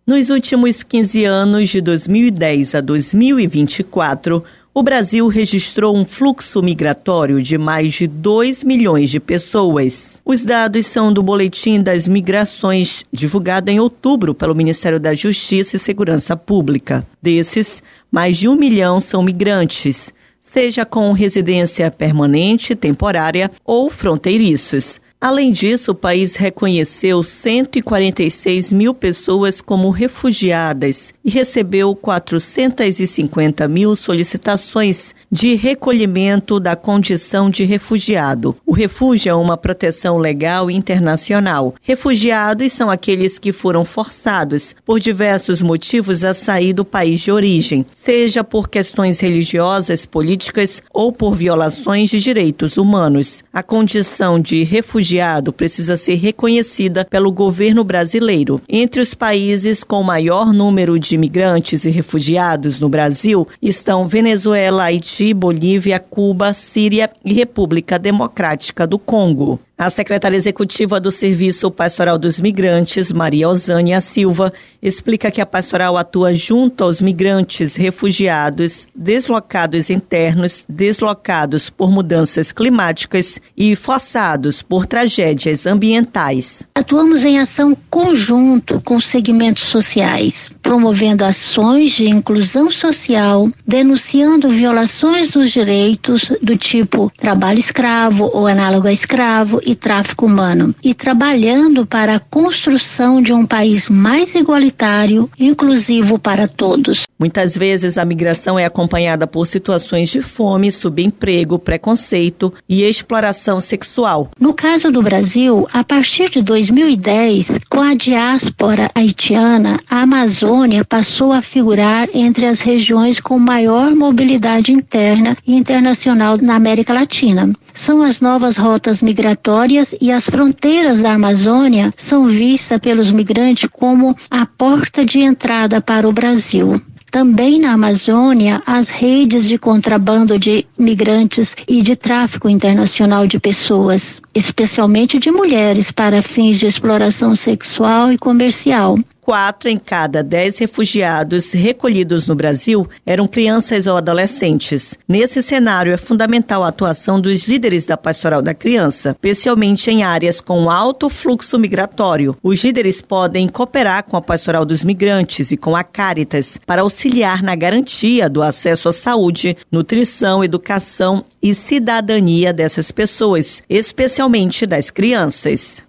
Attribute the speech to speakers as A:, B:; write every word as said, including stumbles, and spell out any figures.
A: Nos últimos quinze anos, de dois mil e dez a dois mil e vinte e quatro, o Brasil registrou um fluxo migratório de mais de dois milhões de pessoas. Os dados são do Boletim das Migrações, divulgado em outubro pelo Ministério da Justiça e Segurança Pública. Desses, mais de um milhão são migrantes, seja com residência permanente, temporária ou fronteiriços. Além disso, o país reconheceu cento e quarenta e seis mil pessoas como refugiadas e recebeu quatrocentas e cinquenta mil solicitações de recolhimento da condição de refugiado. O refúgio é uma proteção legal internacional. Refugiados são aqueles que foram forçados, por diversos motivos, a sair do país de origem, seja por questões religiosas, políticas ou por violações de direitos humanos. A condição de refugiado precisa ser reconhecida pelo governo brasileiro. Entre os países com maior número de imigrantes e refugiados no Brasil estão Venezuela, Haiti, Bolívia, Cuba, Síria e República Democrática do Congo. A secretária executiva do Serviço Pastoral dos Migrantes, Maria Osânia Silva, explica que a pastoral atua junto aos migrantes, refugiados, deslocados internos, deslocados por mudanças climáticas e forçados por tragédias ambientais.
B: Atuamos em ação conjunto com segmentos sociais, promovendo ações de inclusão social, denunciando violações dos direitos do tipo trabalho escravo ou análogo a escravo e tráfico humano, e trabalhando para a construção de um país mais igualitário e inclusivo para todos.
A: Muitas vezes a migração é acompanhada por situações de fome, subemprego, preconceito e exploração sexual.
B: No caso do Brasil, a partir de dois mil e dez, com a diáspora haitiana, a Amazônia passou a figurar entre as regiões com maior mobilidade interna e internacional na América Latina. São as novas rotas migratórias e as fronteiras da Amazônia são vistas pelos migrantes como a porta de entrada para o Brasil. Também na Amazônia, as redes de contrabando de migrantes e de tráfico internacional de pessoas, especialmente de mulheres, para fins de exploração sexual e comercial.
A: Quatro em cada dez refugiados recolhidos no Brasil eram crianças ou adolescentes. Nesse cenário, é fundamental a atuação dos líderes da Pastoral da Criança, especialmente em áreas com alto fluxo migratório. Os líderes podem cooperar com a Pastoral dos Migrantes e com a Caritas para auxiliar na garantia do acesso à saúde, nutrição, educação e cidadania dessas pessoas, especialmente das crianças.